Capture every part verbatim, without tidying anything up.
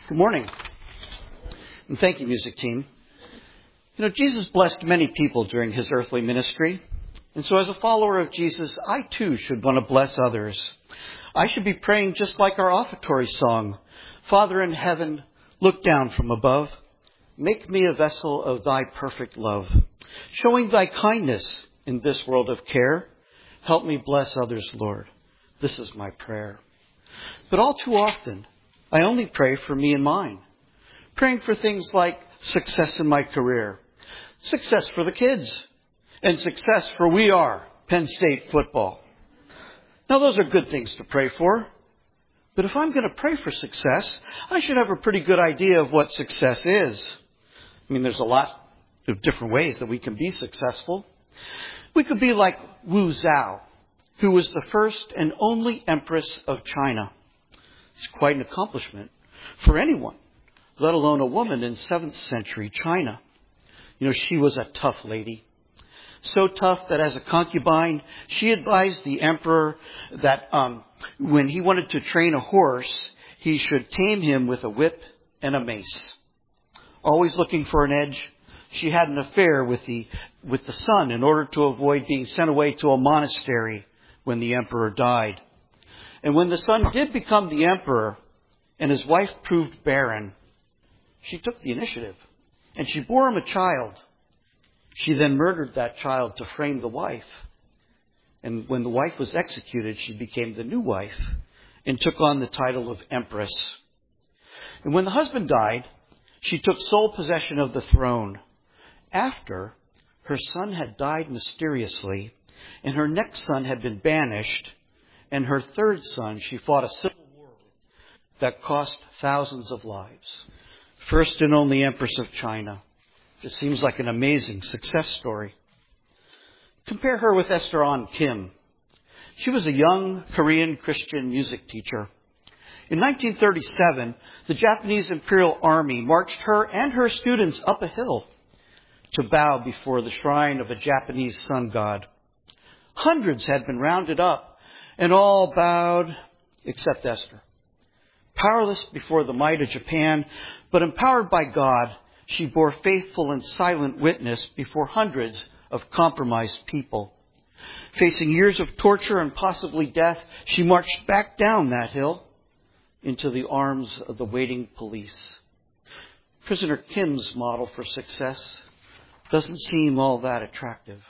Good morning. And thank you, music team. You know, Jesus blessed many people during his earthly ministry. And so as a follower of Jesus, I too should want to bless others. I should be praying just like our offertory song. Father in heaven, look down from above. Make me a vessel of thy perfect love. Showing thy kindness in this world of care. Help me bless others, Lord. This is my prayer. But all too often, I only pray for me and mine. Praying for things like success in my career, success for the kids, and success for We Are, Penn State football. Now, those are good things to pray for. But if I'm going to pray for success, I should have a pretty good idea of what success is. I mean, there's a lot of different ways that we can be successful. We could be like Wu Zhao, who was the first and only empress of China. It's quite an accomplishment for anyone, let alone a woman in seventh century China. You know, she was a tough lady. So tough that as a concubine, she advised the emperor that um, when he wanted to train a horse, he should tame him with a whip and a mace. Always looking for an edge, she had an affair with the with the son in order to avoid being sent away to a monastery when the emperor died. And when the son did become the emperor and his wife proved barren, she took the initiative and she bore him a child. She then murdered that child to frame the wife. And when the wife was executed, she became the new wife and took on the title of empress. And when the husband died, she took sole possession of the throne after her son had died mysteriously and her next son had been banished. And her third son, she fought a civil war that cost thousands of lives. First and only Empress of China. It seems like an amazing success story. Compare her with Esther Ahn Kim. She was a young Korean Christian music teacher. In nineteen thirty-seven, the Japanese Imperial Army marched her and her students up a hill to bow before the shrine of a Japanese sun god. Hundreds had been rounded up, and all bowed except Esther. Powerless before the might of Japan, but empowered by God, she bore faithful and silent witness before hundreds of compromised people. Facing years of torture and possibly death, she marched back down that hill into the arms of the waiting police. Prisoner Kim's model for success doesn't seem all that attractive.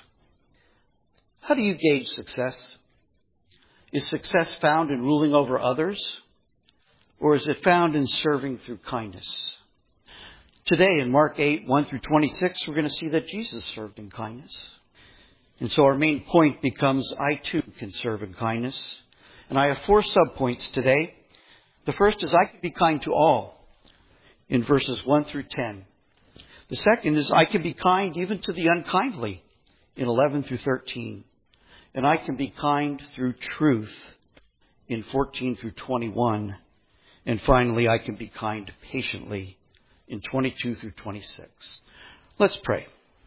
How do you gauge success? Is success found in ruling over others? Or is it found in serving through kindness? Today in Mark eight, one through twenty-six, we're going to see that Jesus served in kindness. And so our main point becomes, I too can serve in kindness. And I have four subpoints today. The first is, I can be kind to all, in verses one through ten. The second is, I can be kind even to the unkindly, in eleven through thirteen. And I can be kind through truth in fourteen through twenty-one. And finally, I can be kind patiently in twenty-two through twenty-six. Let's pray.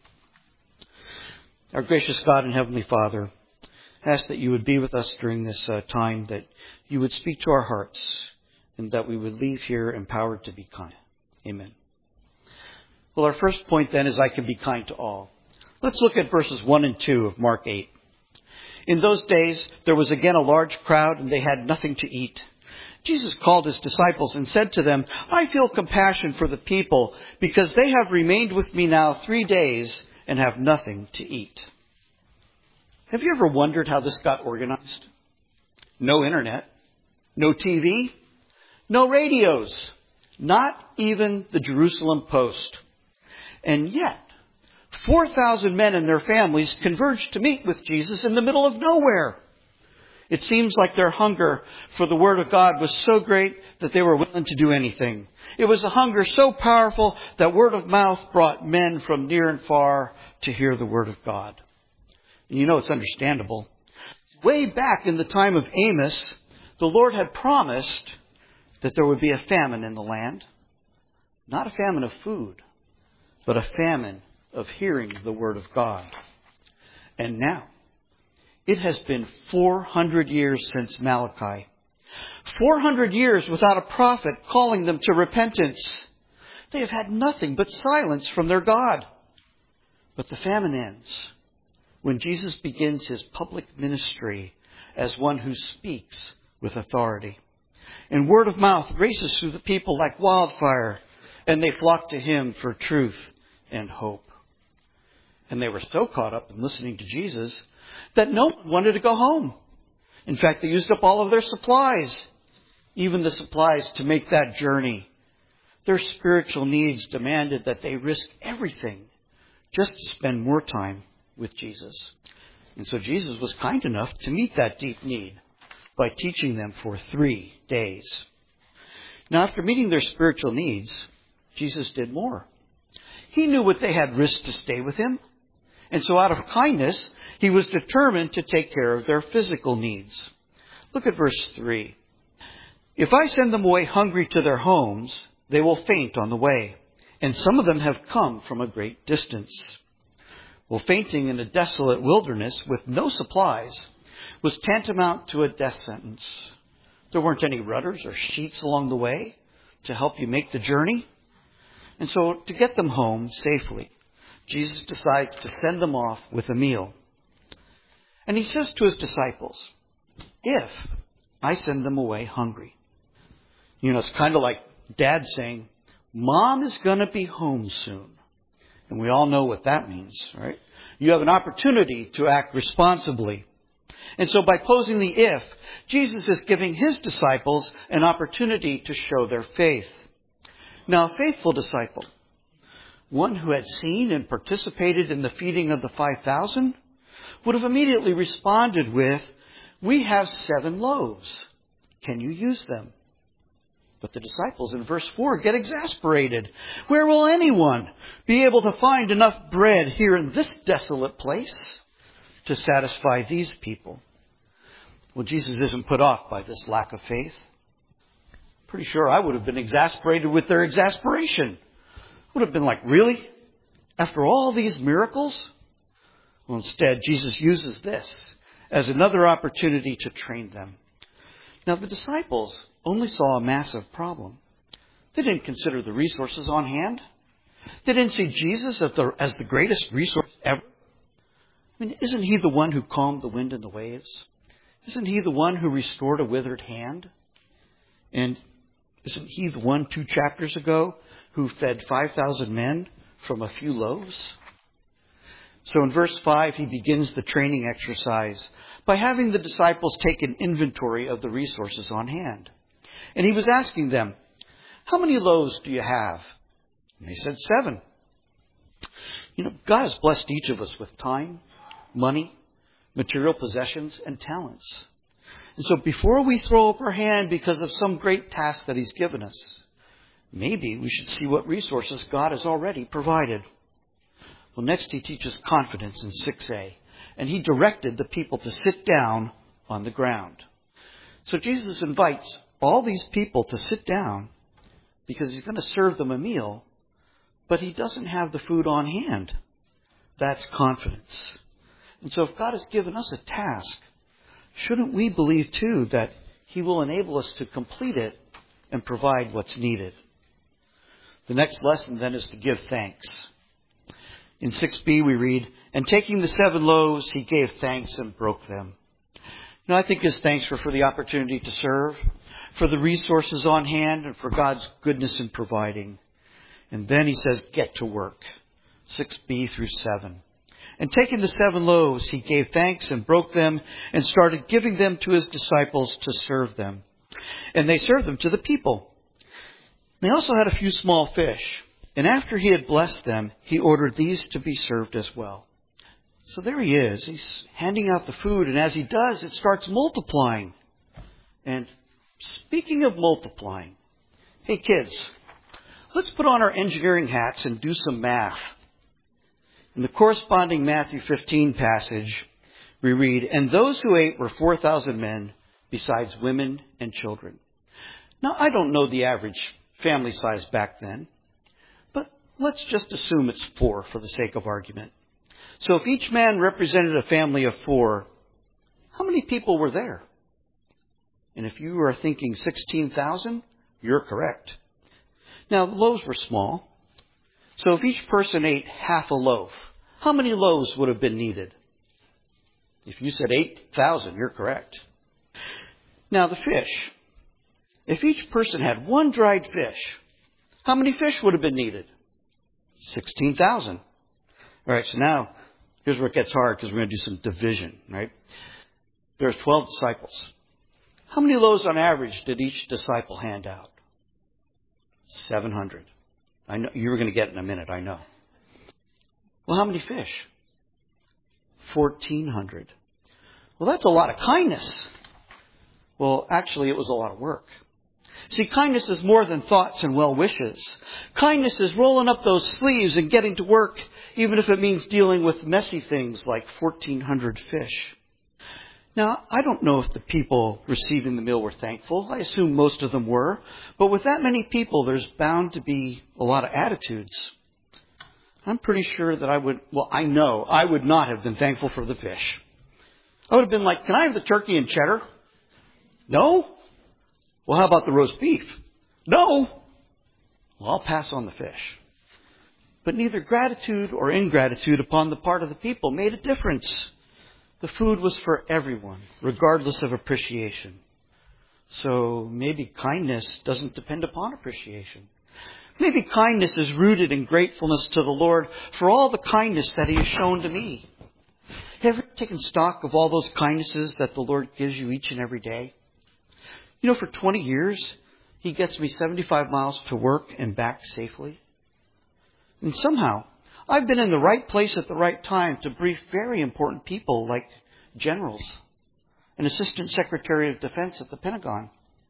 Our gracious God and Heavenly Father, I ask that you would be with us during this uh, time, that you would speak to our hearts, and that we would leave here empowered to be kind. Amen. Well, our first point then is, I can be kind to all. Let's look at verses one and two of Mark eight. In those days, there was again a large crowd, and they had nothing to eat. Jesus called his disciples and said to them, I feel compassion for the people, because they have remained with me now three days and have nothing to eat. Have you ever wondered how this got organized? No internet, no T V, no radios, not even the Jerusalem Post. And yet, four thousand men and their families converged to meet with Jesus in the middle of nowhere. It seems like their hunger for the Word of God was so great that they were willing to do anything. It was a hunger so powerful that word of mouth brought men from near and far to hear the Word of God. And you know, it's understandable. Way back in the time of Amos, the Lord had promised that there would be a famine in the land. Not a famine of food, but a famine of hearing the Word of God. And now, it has been four hundred years since Malachi. four hundred years without a prophet calling them to repentance. They have had nothing but silence from their God. But the famine ends when Jesus begins his public ministry as one who speaks with authority. And word of mouth races through the people like wildfire, and they flock to him for truth and hope. And they were so caught up in listening to Jesus that no one wanted to go home. In fact, they used up all of their supplies, even the supplies to make that journey. Their spiritual needs demanded that they risk everything just to spend more time with Jesus. And so Jesus was kind enough to meet that deep need by teaching them for three days. Now, after meeting their spiritual needs, Jesus did more. He knew what they had risked to stay with him. And so out of kindness, he was determined to take care of their physical needs. Look at verse three. If I send them away hungry to their homes, they will faint on the way. And some of them have come from a great distance. Well, fainting in a desolate wilderness with no supplies was tantamount to a death sentence. There weren't any rudders or sheets along the way to help you make the journey. And so to get them home safely, Jesus decides to send them off with a meal. And he says to his disciples, if I send them away hungry. You know, it's kind of like Dad saying, Mom is going to be home soon. And we all know what that means, right? You have an opportunity to act responsibly. And so by posing the if, Jesus is giving his disciples an opportunity to show their faith. Now, a faithful disciple, one who had seen and participated in the feeding of the five thousand, would have immediately responded with, we have seven loaves. Can you use them? But the disciples in verse four get exasperated. Where will anyone be able to find enough bread here in this desolate place to satisfy these people? Well, Jesus isn't put off by this lack of faith. Pretty sure I would have been exasperated with their exasperation. Would have been like, really? After all these miracles? Well, instead, Jesus uses this as another opportunity to train them. Now, the disciples only saw a massive problem. They didn't consider the resources on hand. They didn't see Jesus as the, as the greatest resource ever. I mean, isn't he the one who calmed the wind and the waves? Isn't he the one who restored a withered hand? And isn't he the one two chapters ago who fed five thousand men from a few loaves? So in verse five, he begins the training exercise by having the disciples take an inventory of the resources on hand. And he was asking them, how many loaves do you have? And they said seven. You know, God has blessed each of us with time, money, material possessions, and talents. And so before we throw up our hand because of some great task that he's given us, maybe we should see what resources God has already provided. Well, next he teaches confidence in six A. And he directed the people to sit down on the ground. So Jesus invites all these people to sit down because he's going to serve them a meal, but he doesn't have the food on hand. That's confidence. And so if God has given us a task, shouldn't we believe too that he will enable us to complete it and provide what's needed? The next lesson then is to give thanks. In six B we read, and taking the seven loaves, he gave thanks and broke them. You know, I think his thanks were for the opportunity to serve, for the resources on hand, and for God's goodness in providing. And then he says, get to work. six B through seven. And taking the seven loaves, he gave thanks and broke them and started giving them to his disciples to serve them. And they served them to the people. They also had a few small fish. And after he had blessed them, he ordered these to be served as well. So there he is. He's handing out the food. And as he does, it starts multiplying. And speaking of multiplying, hey kids, let's put on our engineering hats and do some math. In the corresponding Matthew fifteen passage, we read, and those who ate were four thousand men, besides women and children. Now, I don't know the average family size back then, but let's just assume it's four for the sake of argument. So if each man represented a family of four, how many people were there? And if you are thinking sixteen thousand, you're correct. Now, the loaves were small. So if each person ate half a loaf, how many loaves would have been needed? If you said eight thousand, you're correct. Now, the fish. If each person had one dried fish, how many fish would have been needed? sixteen thousand. All right, so now, here's where it gets hard because we're going to do some division, right? There's twelve disciples. How many loaves on average did each disciple hand out? seven hundred. I know you were going to get it in a minute, I know. Well, how many fish? fourteen hundred. Well, that's a lot of kindness. Well, actually, it was a lot of work. See, kindness is more than thoughts and well wishes. Kindness is rolling up those sleeves and getting to work, even if it means dealing with messy things like fourteen hundred fish. Now, I don't know if the people receiving the meal were thankful. I assume most of them were. But with that many people, there's bound to be a lot of attitudes. I'm pretty sure that I would, well, I know I would not have been thankful for the fish. I would have been like, can I have the turkey and cheddar? No? Well, how about the roast beef? No? Well, I'll pass on the fish. But neither gratitude or ingratitude upon the part of the people made a difference. The food was for everyone, regardless of appreciation. So maybe kindness doesn't depend upon appreciation. Maybe kindness is rooted in gratefulness to the Lord for all the kindness that He has shown to me. Have you ever taken stock of all those kindnesses that the Lord gives you each and every day? You know, for twenty years, He gets me seventy-five miles to work and back safely. And somehow, I've been in the right place at the right time to brief very important people like generals, an assistant secretary of defense at the Pentagon,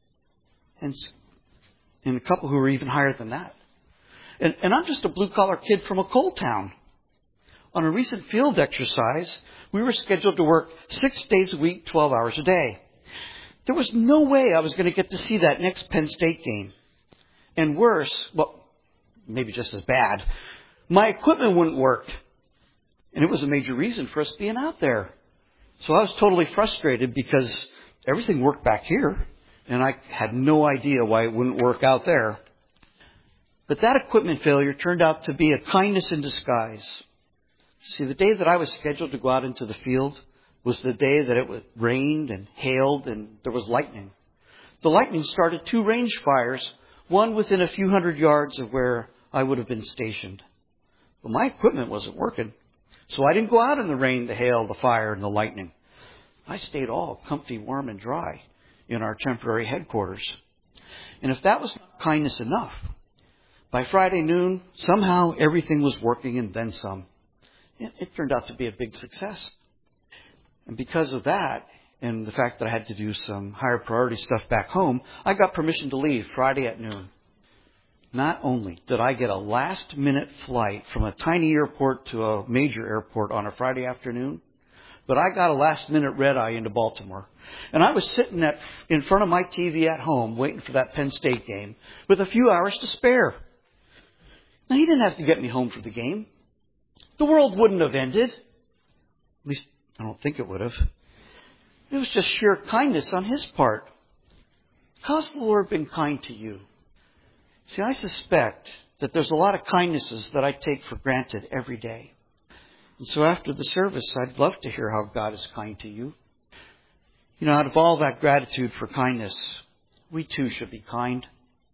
and, and a couple who are even higher than that. And, and I'm just a blue-collar kid from a coal town. On a recent field exercise, we were scheduled to work six days a week, twelve hours a day. There was no way I was going to get to see that next Penn State game. And worse, well, maybe just as bad, my equipment wouldn't work. And it was a major reason for us being out there. So I was totally frustrated because everything worked back here. And I had no idea why it wouldn't work out there. But that equipment failure turned out to be a kindness in disguise. See, the day that I was scheduled to go out into the field was the day that it rained and hailed and there was lightning. The lightning started two range fires, one within a few hundred yards of where I would have been stationed. But my equipment wasn't working, so I didn't go out in the rain, the hail, the fire, and the lightning. I stayed all comfy, warm, and dry in our temporary headquarters. And if that was not kindness enough, by Friday noon, somehow everything was working and then some. It, it turned out to be a big success. And because of that, and the fact that I had to do some higher priority stuff back home, I got permission to leave Friday at noon. Not only did I get a last-minute flight from a tiny airport to a major airport on a Friday afternoon, but I got a last-minute red-eye into Baltimore. And I was sitting at, in front of my T V at home waiting for that Penn State game with a few hours to spare. Now, He didn't have to get me home for the game. The world wouldn't have ended. At least, I don't think it would have. It was just sheer kindness on His part. How's the Lord been kind to you? See, I suspect that there's a lot of kindnesses that I take for granted every day. And so after the service, I'd love to hear how God is kind to you. You know, out of all that gratitude for kindness, we too should be kind.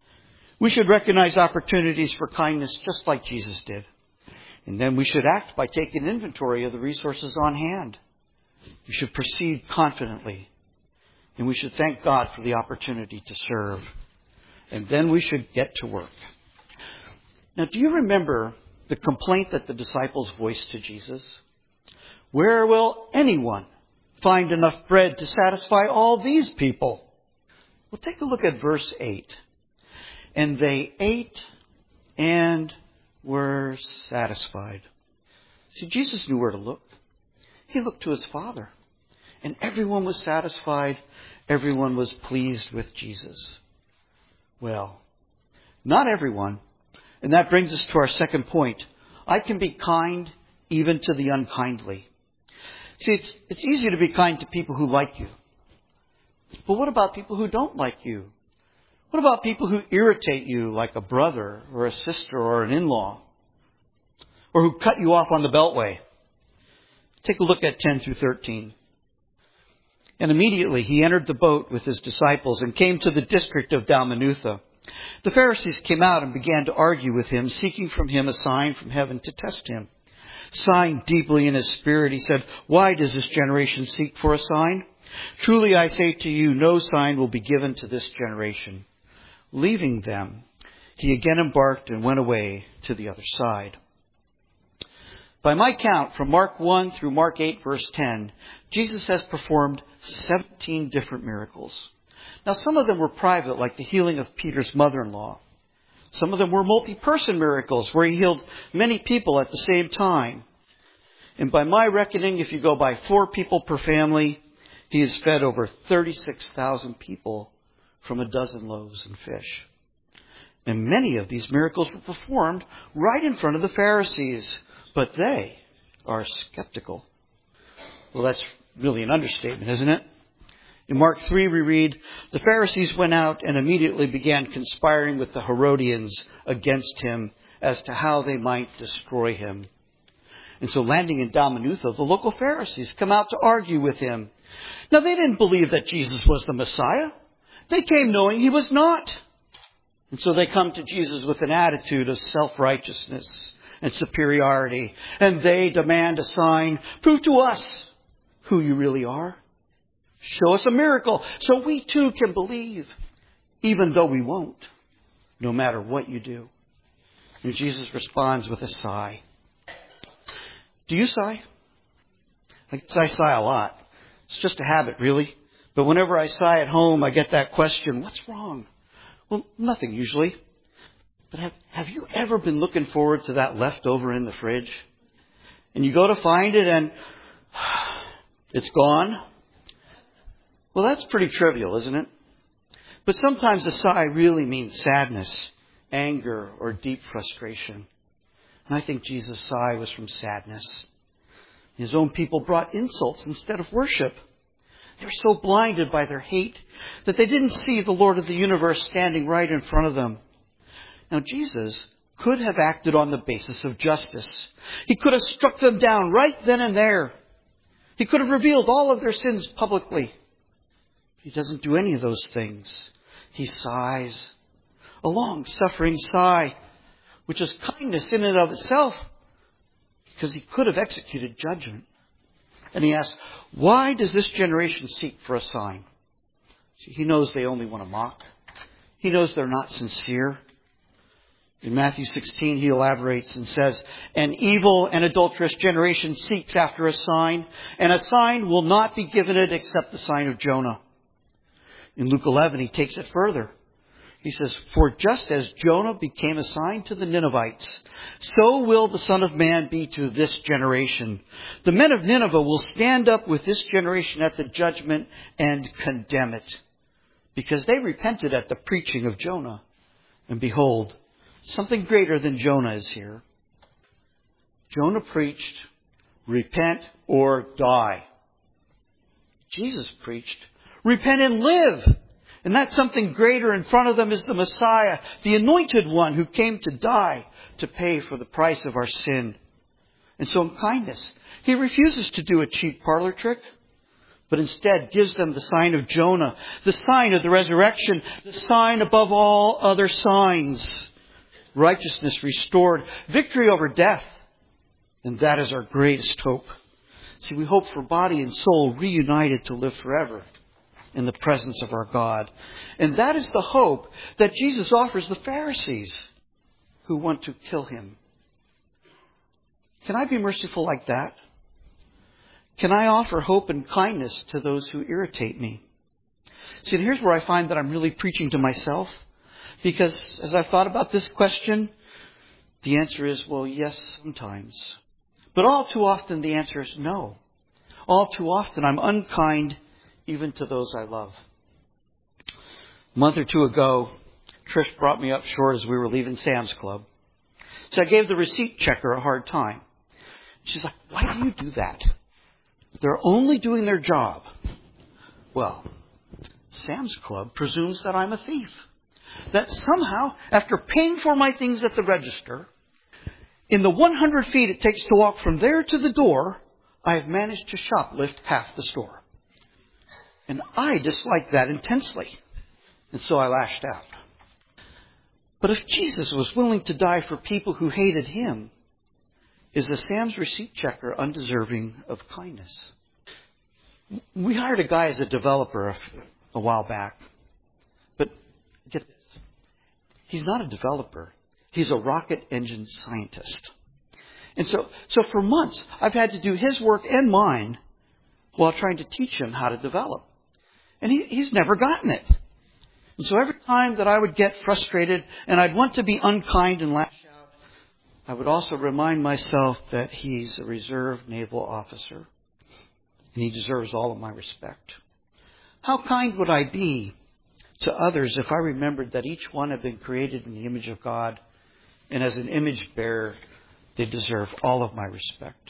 We should recognize opportunities for kindness just like Jesus did. And then we should act by taking inventory of the resources on hand. We should proceed confidently. And we should thank God for the opportunity to serve. And then we should get to work. Now, do you remember the complaint that the disciples voiced to Jesus? Where will anyone find enough bread to satisfy all these people? Well, take a look at verse eight. And they ate and were satisfied. See, Jesus knew where to look. He looked to His Father. And everyone was satisfied. Everyone was pleased with Jesus. Well, not everyone. And that brings us to our second point. I can be kind even to the unkindly. See, it's, it's easy to be kind to people who like you. But what about people who don't like you? What about people who irritate you, like a brother or a sister or an in-law? Or who cut you off on the beltway? Take a look at ten through thirteen. And immediately he entered the boat with his disciples and came to the district of Dalmanutha. The Pharisees came out and began to argue with him, seeking from him a sign from heaven to test him. Sighing deeply in his spirit, he said, "Why does this generation seek for a sign? Truly I say to you, no sign will be given to this generation." Leaving them, he again embarked and went away to the other side. By my count, from Mark one through Mark eight, verse ten, Jesus has performed seventeen different miracles. Now, some of them were private, like the healing of Peter's mother-in-law. Some of them were multi-person miracles, where he healed many people at the same time. And by my reckoning, if you go by four people per family, he has fed over thirty-six thousand people from a dozen loaves and fish. And many of these miracles were performed right in front of the Pharisees, but they are skeptical. Well, that's really an understatement, isn't it? In Mark three, we read, "The Pharisees went out and immediately began conspiring with the Herodians against him as to how they might destroy him." And so landing in Dalmanutha, the local Pharisees come out to argue with him. Now, they didn't believe that Jesus was the Messiah. They came knowing he was not. And so they come to Jesus with an attitude of self-righteousness and superiority. And they demand a sign. Prove to us who you really are. Show us a miracle so we too can believe, even though we won't, no matter what you do. And Jesus responds with a sigh. Do you sigh? I guess I sigh a lot. It's just a habit, really. But whenever I sigh at home, I get that question, what's wrong? Well, nothing usually. But have, have you ever been looking forward to that leftover in the fridge? And you go to find it and it's gone? Well, that's pretty trivial, isn't it? But sometimes a sigh really means sadness, anger, or deep frustration. And I think Jesus' sigh was from sadness. His own people brought insults instead of worship. They were so blinded by their hate that they didn't see the Lord of the universe standing right in front of them. Now, Jesus could have acted on the basis of justice. He could have struck them down right then and there. He could have revealed all of their sins publicly. He doesn't do any of those things. He sighs, a long-suffering sigh, which is kindness in and of itself, because he could have executed judgment. And he asks, why does this generation seek for a sign? See, he knows they only want to mock. He knows they're not sincere. In Matthew sixteen, he elaborates and says, "An evil and adulterous generation seeks after a sign, and a sign will not be given it except the sign of Jonah." In Luke eleven, he takes it further. He says, "For just as Jonah became a sign to the Ninevites, so will the Son of Man be to this generation. The men of Nineveh will stand up with this generation at the judgment and condemn it, because they repented at the preaching of Jonah. And behold, something greater than Jonah is here. Jonah preached, repent or die. Jesus preached, repent and live. And that something greater in front of them is the Messiah, the anointed one who came to die to pay for the price of our sin. And so in kindness, he refuses to do a cheap parlor trick, but instead gives them the sign of Jonah, the sign of the resurrection, the sign above all other signs. Righteousness restored, victory over death. And that is our greatest hope. See, we hope for body and soul reunited to live forever in the presence of our God. And that is the hope that Jesus offers the Pharisees who want to kill him. Can I be merciful like that? Can I offer hope and kindness to those who irritate me? See, and here's where I find that I'm really preaching to myself. Because as I've thought about this question, the answer is, well, yes, sometimes. But all too often the answer is no. All too often I'm unkind even to those I love. A month or two ago, Trish brought me up short as we were leaving Sam's Club. So I gave the receipt checker a hard time. She's like, why do you do that? They're only doing their job. Well, Sam's Club presumes that I'm a thief. That somehow, after paying for my things at the register, in the one hundred feet it takes to walk from there to the door, I have managed to shoplift half the store. And I disliked that intensely. And so I lashed out. But if Jesus was willing to die for people who hated him, is a Sam's receipt checker undeserving of kindness? We hired a guy as a developer a, a while back. But get this. He's not a developer. He's a rocket engine scientist. And so, so for months, I've had to do his work and mine while trying to teach him how to develop. And he, he's never gotten it. And so every time that I would get frustrated and I'd want to be unkind and lash out, I would also remind myself that he's a reserve naval officer. And he deserves all of my respect. How kind would I be to others if I remembered that each one had been created in the image of God, and as an image bearer, they deserve all of my respect.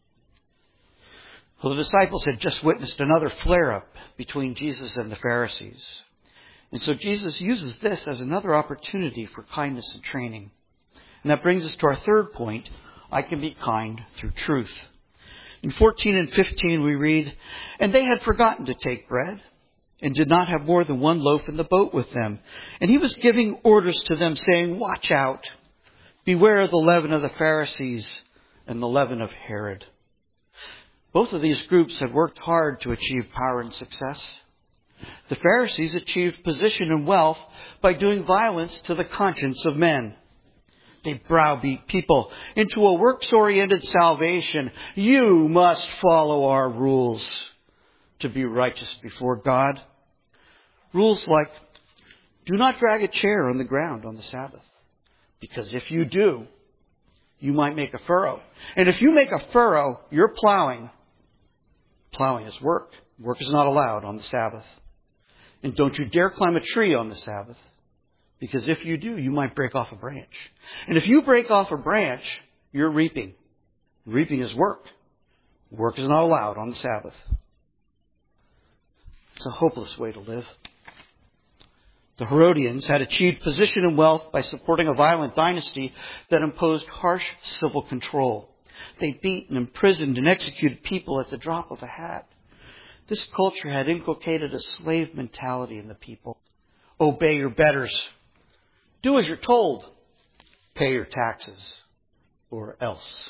Well, the disciples had just witnessed another flare-up between Jesus and the Pharisees. And so Jesus uses this as another opportunity for kindness and training. And that brings us to our third point. I can be kind through truth. In fourteen and fifteen we read, "And they had forgotten to take bread, and did not have more than one loaf in the boat with them. And he was giving orders to them, saying, 'Watch out. Beware of the leaven of the Pharisees and the leaven of Herod.'" Both of these groups had worked hard to achieve power and success. The Pharisees achieved position and wealth by doing violence to the conscience of men. They browbeat people into a works-oriented salvation. You must follow our rules to be righteous before God. Rules like, do not drag a chair on the ground on the Sabbath, because if you do, you might make a furrow. And if you make a furrow, you're plowing. Plowing is work. Work is not allowed on the Sabbath. And don't you dare climb a tree on the Sabbath, because if you do, you might break off a branch. And if you break off a branch, you're reaping. Reaping is work. Work is not allowed on the Sabbath. It's a hopeless way to live. The Herodians had achieved position and wealth by supporting a violent dynasty that imposed harsh civil control. They beat and imprisoned and executed people at the drop of a hat. This culture had inculcated a slave mentality in the people. Obey your betters. Do as you're told. Pay your taxes, or else.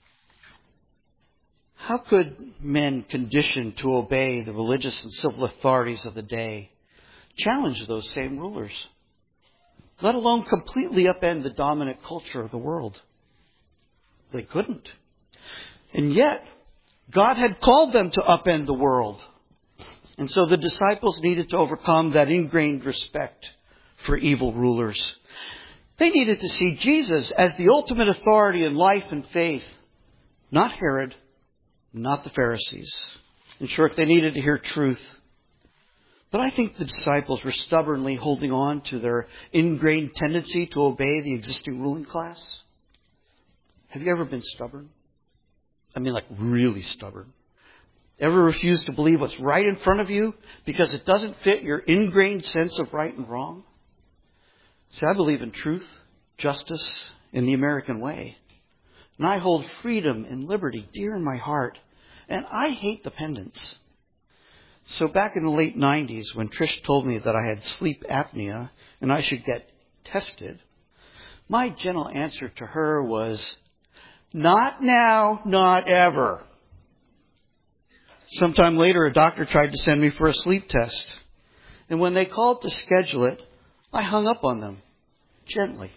How could men conditioned to obey the religious and civil authorities of the day challenge those same rulers, let alone completely upend the dominant culture of the world? They couldn't. And yet, God had called them to upend the world. And so the disciples needed to overcome that ingrained respect for evil rulers. They needed to see Jesus as the ultimate authority in life and faith, not Herod, not the Pharisees. In short, they needed to hear truth. But I think the disciples were stubbornly holding on to their ingrained tendency to obey the existing ruling class. Have you ever been stubborn? I mean, like really stubborn. Ever refused to believe what's right in front of you because it doesn't fit your ingrained sense of right and wrong? See, I believe in truth, justice, and the American way. And I hold freedom and liberty dear in my heart. And I hate dependence. So back in the late nineties, when Trish told me that I had sleep apnea and I should get tested, my gentle answer to her was, not now, not ever. Sometime later, a doctor tried to send me for a sleep test. And when they called to schedule it, I hung up on them, gently.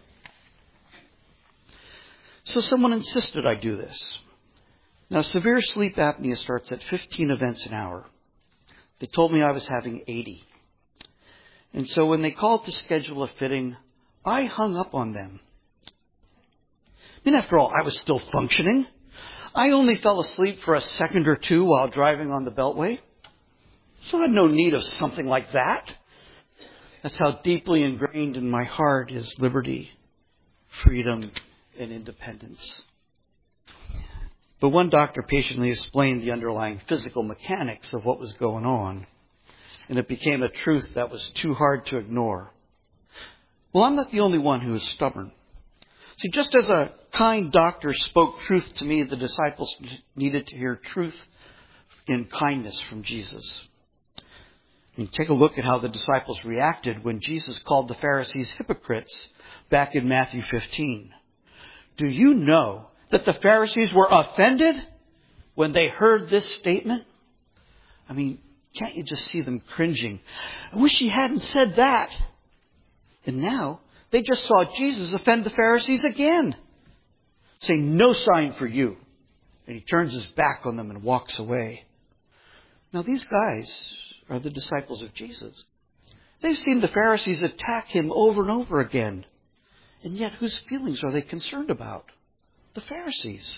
So someone insisted I do this. Now, severe sleep apnea starts at fifteen events an hour. They told me I was having eighty. And so when they called to schedule a fitting, I hung up on them. I mean, after all, I was still functioning. I only fell asleep for a second or two while driving on the Beltway. So I had no need of something like that. That's how deeply ingrained in my heart is liberty, freedom, and independence. But one doctor patiently explained the underlying physical mechanics of what was going on. and it became a truth that was too hard to ignore. Well, I'm not the only one who is stubborn. See, just as a kind doctor spoke truth to me, the disciples needed to hear truth in kindness from Jesus. I mean, take a look at how the disciples reacted when Jesus called the Pharisees hypocrites back in Matthew fifteen. Do you know that the Pharisees were offended when they heard this statement? I mean, can't you just see them cringing? I wish he hadn't said that. And now they just saw Jesus offend the Pharisees again, saying, no sign for you. And he turns his back on them and walks away. Now these guys are the disciples of Jesus. They've seen the Pharisees attack him over and over again. And yet whose feelings are they concerned about? The Pharisees.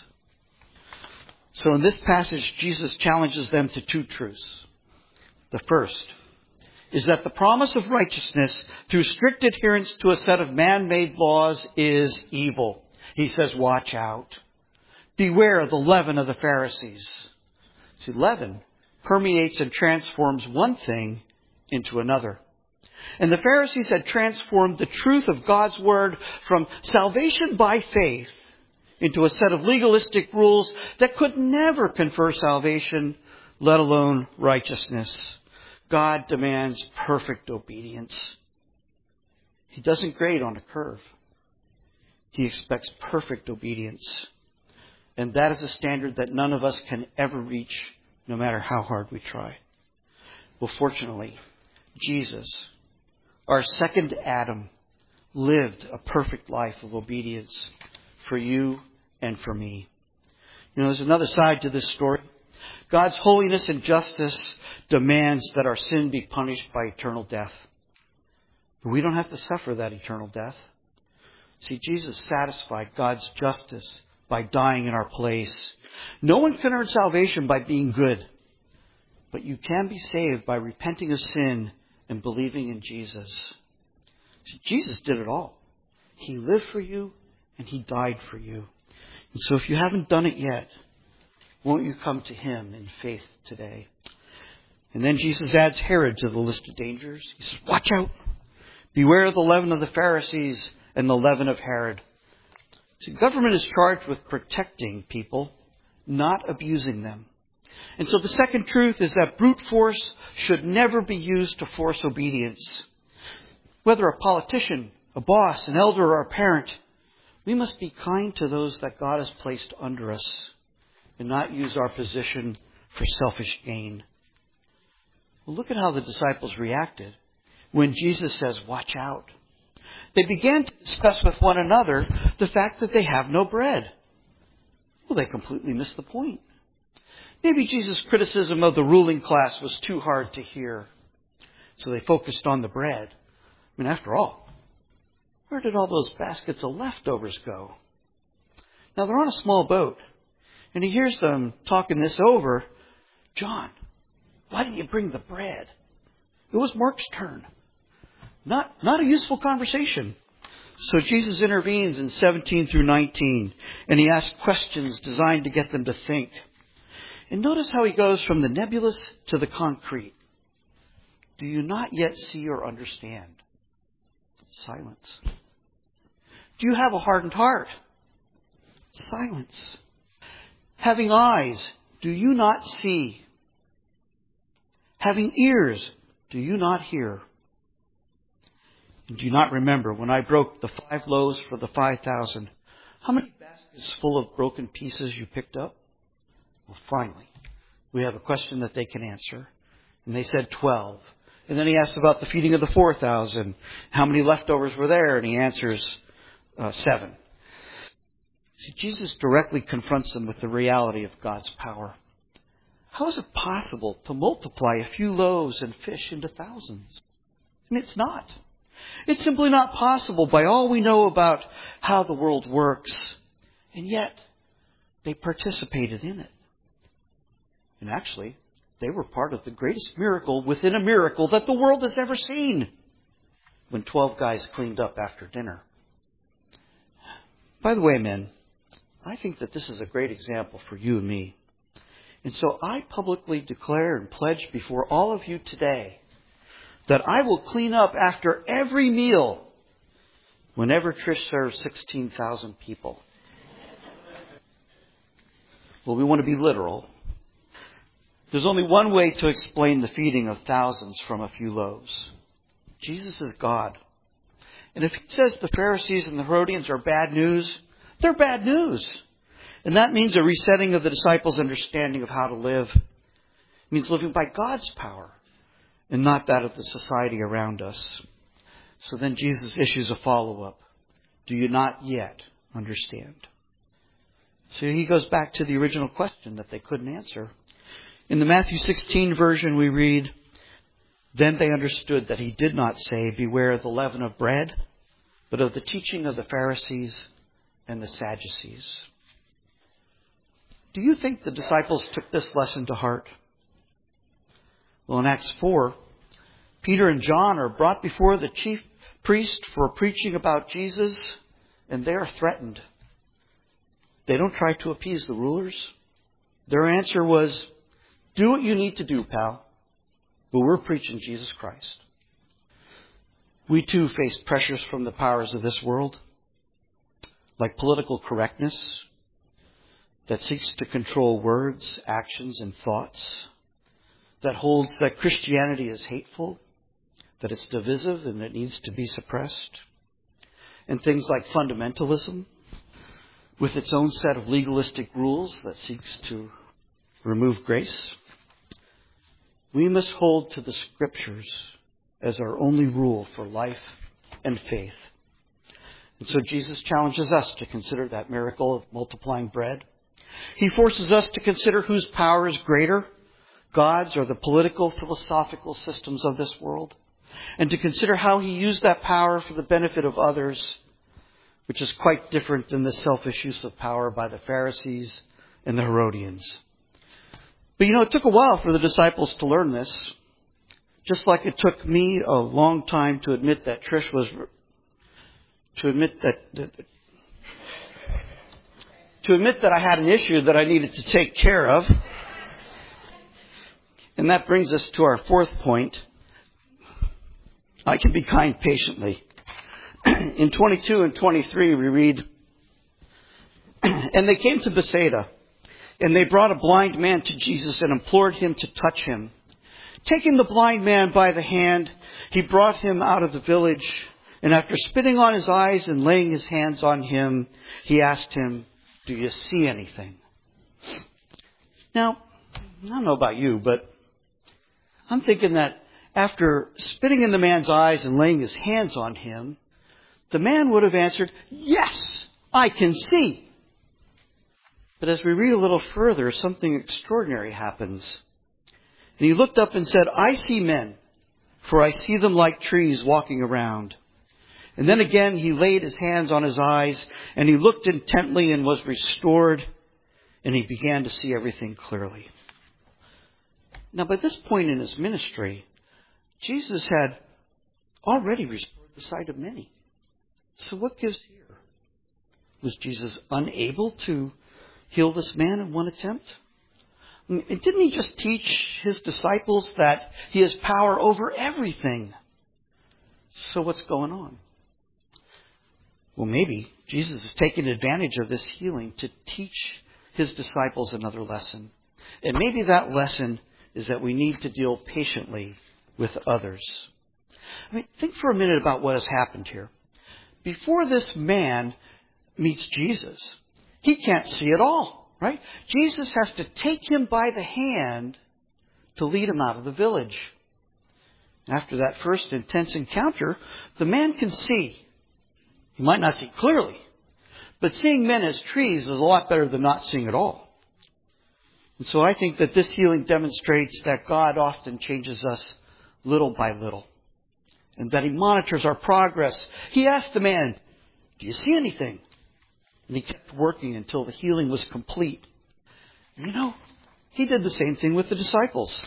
So in this passage, Jesus challenges them to two truths. The first is that the promise of righteousness through strict adherence to a set of man-made laws is evil. He says, watch out. Beware the leaven of the Pharisees. See, leaven permeates and transforms one thing into another. And the Pharisees had transformed the truth of God's word from salvation by faith into a set of legalistic rules that could never confer salvation, let alone righteousness. God demands perfect obedience. He doesn't grade on a curve. He expects perfect obedience. And that is a standard that none of us can ever reach, no matter how hard we try. Well, fortunately, Jesus, our second Adam, lived a perfect life of obedience for you and for me. You know, there's another side to this story. God's holiness and justice demands that our sin be punished by eternal death. But we don't have to suffer that eternal death. See, Jesus satisfied God's justice by dying in our place. No one can earn salvation by being good. But you can be saved by repenting of sin and believing in Jesus. See, Jesus did it all. He lived for you and He died for you. And so if you haven't done it yet, won't you come to Him in faith today? And then Jesus adds Herod to the list of dangers. He says, watch out. Beware the leaven of the Pharisees and the leaven of Herod. See, government is charged with protecting people, not abusing them. And so the second truth is that brute force should never be used to force obedience. Whether a politician, a boss, an elder, or a parent, we must be kind to those that God has placed under us and not use our position for selfish gain. Well, look at how the disciples reacted when Jesus says, watch out. They began to discuss with one another the fact that they have no bread. Well, they completely missed the point. Maybe Jesus' criticism of the ruling class was too hard to hear. So they focused on the bread. I mean, after all, where did all those baskets of leftovers go? Now, they're on a small boat. And he hears them talking this over. John, why didn't you bring the bread? It was Mark's turn. Not, not a useful conversation. So Jesus intervenes in seventeen through nineteen. And he asks questions designed to get them to think. And notice how he goes from the nebulous to the concrete. Do you not yet see or understand? Silence. Do you have a hardened heart? Silence. Having eyes, do you not see? Having ears, do you not hear? And do you not remember when I broke the five loaves for the five thousand, how many baskets full of broken pieces you picked up? Well, finally, we have a question that they can answer. And they said twelve. And then he asks about the feeding of the four thousand. How many leftovers were there? And he answers uh, seven. See, Jesus directly confronts them with the reality of God's power. How is it possible to multiply a few loaves and fish into thousands? I mean, it's not. It's simply not possible by all we know about how the world works. And yet, they participated in it. And actually, they were part of the greatest miracle within a miracle that the world has ever seen. When twelve guys cleaned up after dinner. By the way, men, I think that this is a great example for you and me. And so I publicly declare and pledge before all of you today that I will clean up after every meal whenever Trish serves sixteen thousand people. Well, we want to be literal. There's only one way to explain the feeding of thousands from a few loaves. Jesus is God. And if he says the Pharisees and the Herodians are bad news, they're bad news. And that means a resetting of the disciples' understanding of how to live. It means living by God's power and not that of the society around us. So then Jesus issues a follow-up. Do you not yet understand? So he goes back to the original question that they couldn't answer. In the Matthew sixteen version we read, then they understood that he did not say, beware of the leaven of bread, but of the teaching of the Pharisees and the Sadducees. Do you think the disciples took this lesson to heart? Well, in Acts four, Peter and John are brought before the chief priest for preaching about Jesus, and they are threatened. They don't try to appease the rulers. Their answer was, do what you need to do, pal, but we're preaching Jesus Christ. We too face pressures from the powers of this world, like political correctness that seeks to control words, actions, and thoughts, that holds that Christianity is hateful, that it's divisive and it needs to be suppressed, and things like fundamentalism, with its own set of legalistic rules that seeks to remove grace. We must hold to the Scriptures as our only rule for life and faith. And so Jesus challenges us to consider that miracle of multiplying bread. He forces us to consider whose power is greater, God's or the political, philosophical systems of this world, and to consider how he used that power for the benefit of others, which is quite different than the selfish use of power by the Pharisees and the Herodians. But you know, it took a while for the disciples to learn this. Just like it took me a long time to admit that Trish was, to admit that, that to admit that I had an issue that I needed to take care of. And that brings us to our fourth point. I can be kind patiently. In twenty-two and twenty-three we read, and they came to Bethsaida, and they brought a blind man to Jesus and implored him to touch him. Taking the blind man by the hand, he brought him out of the village, and after spitting on his eyes and laying his hands on him, he asked him, do you see anything? Now, I don't know about you, but I'm thinking that after spitting in the man's eyes and laying his hands on him, the man would have answered, yes, I can see. But as we read a little further, something extraordinary happens. And he looked up and said, I see men, for I see them like trees walking around. And then again he laid his hands on his eyes, and he looked intently and was restored, and he began to see everything clearly. Now, by this point in his ministry, Jesus had already restored the sight of many. So what gives here? Was Jesus unable to heal this man in one attempt? And didn't he just teach his disciples that he has power over everything? So what's going on? Well, maybe Jesus is taking advantage of this healing to teach his disciples another lesson. And maybe that lesson is that we need to deal patiently with others. I mean, think for a minute about what has happened here. Before this man meets Jesus, he can't see at all, right? Jesus has to take him by the hand to lead him out of the village. After that first intense encounter, the man can see. He might not see clearly, but seeing men as trees is a lot better than not seeing at all. And so I think that this healing demonstrates that God often changes us little by little, and that he monitors our progress. He asked the man, do you see anything? And he kept working until the healing was complete. And you know, he did the same thing with the disciples.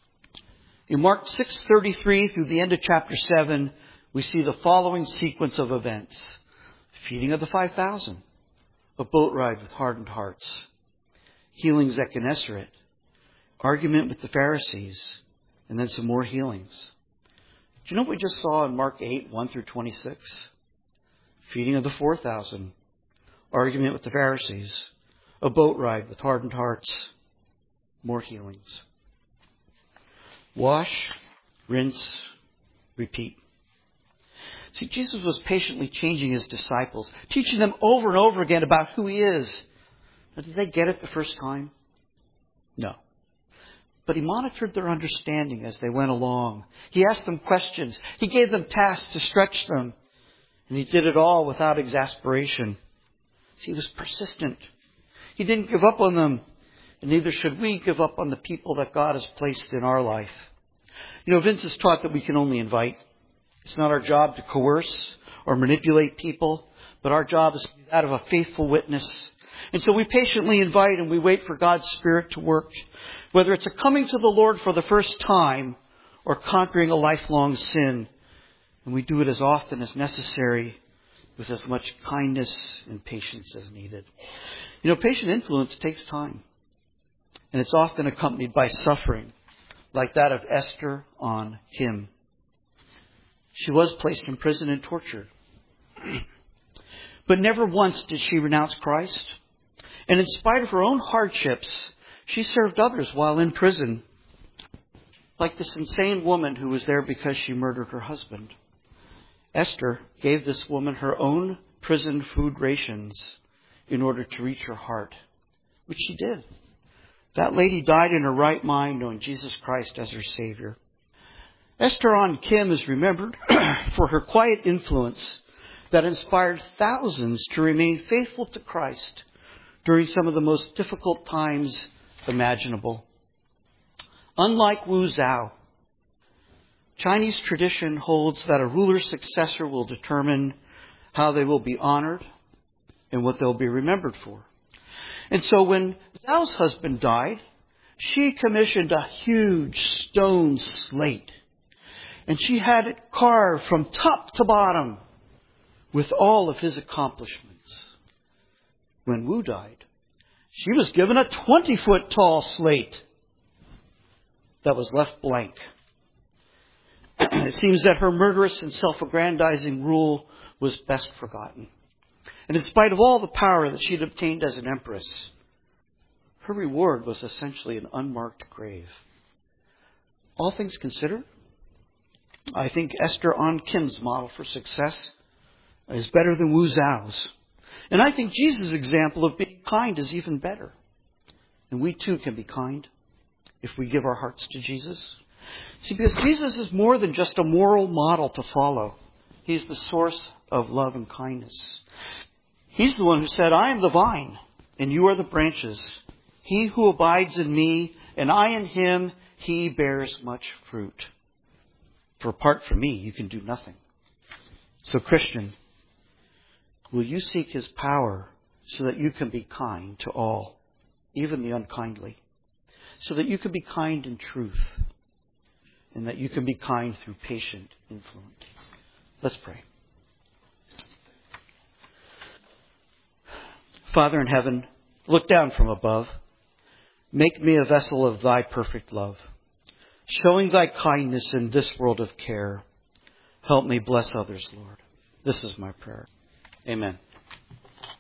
In Mark six thirty-three through the end of chapter seven, we see the following sequence of events. Feeding of the five thousand, a boat ride with hardened hearts, healings at Gennesaret, argument with the Pharisees, and then some more healings. Do you know what we just saw in Mark eight, one through twenty-six? Feeding of the four thousand. Argument with the Pharisees. A boat ride with hardened hearts. More healings. Wash, rinse, repeat. See, Jesus was patiently changing his disciples, teaching them over and over again about who he is. But did they get it the first time? No. But he monitored their understanding as they went along. He asked them questions. He gave them tasks to stretch them. And he did it all without exasperation. See, he was persistent. He didn't give up on them. And neither should we give up on the people that God has placed in our life. You know, Vince has taught that we can only invite. It's not our job to coerce or manipulate people, but our job is that of a faithful witness. And so we patiently invite and we wait for God's Spirit to work, whether it's a coming to the Lord for the first time or conquering a lifelong sin. And we do it as often as necessary with as much kindness and patience as needed. You know, patient influence takes time. And it's often accompanied by suffering, like that of Esther on Kim. She was placed in prison and tortured. But never once did she renounce Christ. And in spite of her own hardships, she served others while in prison. Like this insane woman who was there because she murdered her husband. Esther gave this woman her own prison food rations in order to reach her heart, which she did. That lady died in her right mind, knowing Jesus Christ as her Savior. Esther on Kim is remembered for her quiet influence that inspired thousands to remain faithful to Christ during some of the most difficult times imaginable. Unlike Wu Zhao, Chinese tradition holds that a ruler's successor will determine how they will be honored and what they'll be remembered for. And so when Zhao's husband died, she commissioned a huge stone slate. And she had it carved from top to bottom with all of his accomplishments. When Wu died, she was given a twenty-foot tall slate that was left blank. It seems that her murderous and self-aggrandizing rule was best forgotten. And in spite of all the power that she'd obtained as an empress, her reward was essentially an unmarked grave. All things considered, I think Esther on Kim's model for success is better than Wu Zhao's. And I think Jesus' example of being kind is even better. And we too can be kind if we give our hearts to Jesus. See, because Jesus is more than just a moral model to follow. He's the source of love and kindness. He's the one who said, I am the vine, and you are the branches. He who abides in me, and I in him, he bears much fruit. For apart from me, you can do nothing. So, Christian, will you seek his power so that you can be kind to all, even the unkindly? So that you can be kind in truth, and that you can be kind through patient influence. Let's pray. Father in heaven, look down from above. Make me a vessel of thy perfect love, showing thy kindness in this world of care. Help me bless others, Lord. This is my prayer. Amen.